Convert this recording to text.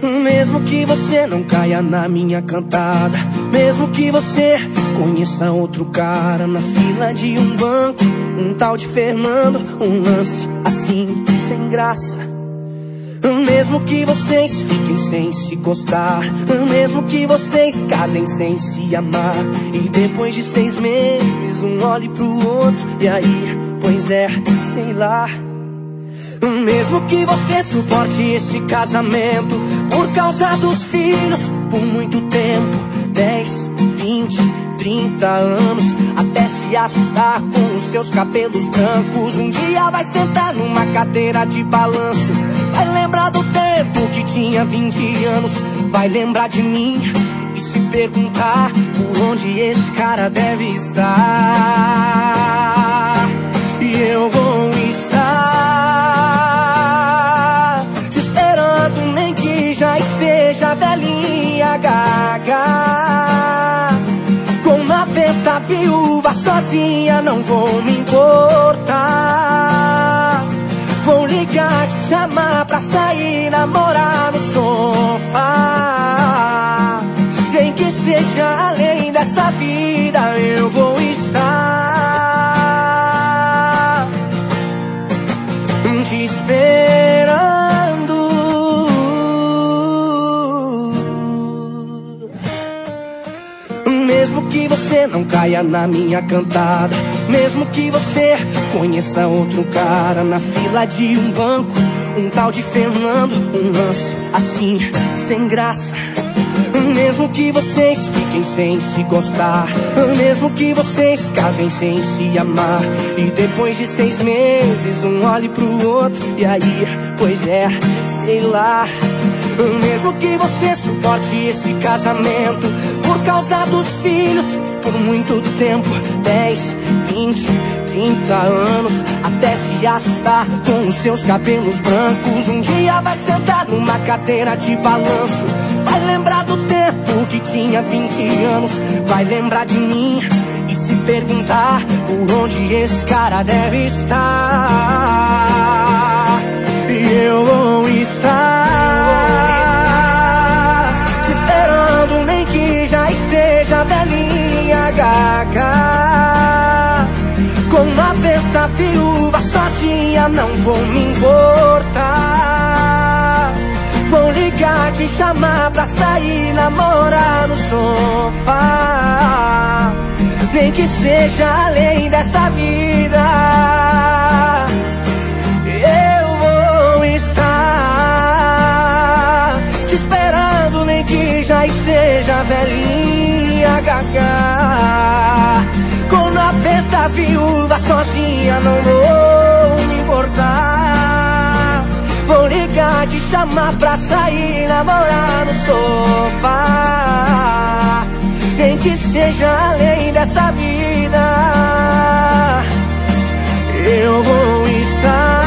Mesmo que você não caia na minha cantada, mesmo que você conheça outro cara na fila de um banco, um tal de Fernando, um lance assim, sem graça. Mesmo que vocês fiquem sem se gostar, mesmo que vocês casem sem se amar, e depois de 6 meses um olhe pro outro, e aí, pois é, sei lá. Mesmo que você suporte esse casamento por causa dos filhos por muito tempo, 10, 20, 30 anos, até se assustar com os seus cabelos brancos. Um dia vai sentar numa cadeira de balanço, vai lembrar do tempo que tinha 20 anos, vai lembrar de mim e se perguntar por onde esse cara deve estar. E eu vou estar te esperando, nem que já esteja velhinha, gaga, com 90 viúva sozinha, não vou me importar. Vou ligar, te chamar pra sair, namorar no sofá. Nem que seja além dessa vida, eu vou estar te esperando. Mesmo que você não caia na minha cantada, mesmo que você conheça outro cara na fila de um banco, um tal de Fernando, um lance assim, sem graça. Mesmo que vocês fiquem sem se gostar, mesmo que vocês casem sem se amar, e depois de 6 meses um olhe pro outro, e aí, pois é, sei lá. Mesmo que você suporte esse casamento por causa dos filhos por muito tempo, 10, 20, 30 anos, até se assustar com os seus cabelos brancos. Um dia vai sentar numa cadeira de balanço, vai lembrar do tempo que tinha 20 anos, vai lembrar de mim e se perguntar por onde esse cara deve estar. E eu vou estar te esperando, nem que já esteja velhinha, gaga, com 90 viúvas sozinha, não vou me importar. Vou ligar, te chamar pra sair, namorar no sofá. Nem que seja além dessa vida, eu vou estar te esperando, nem que já esteja velhinha, gaga, com 90 viúvas sozinha, não vou me importar. Vou ligar, te chamar pra sair, namorar no sofá. Nem que seja além dessa vida, eu vou estar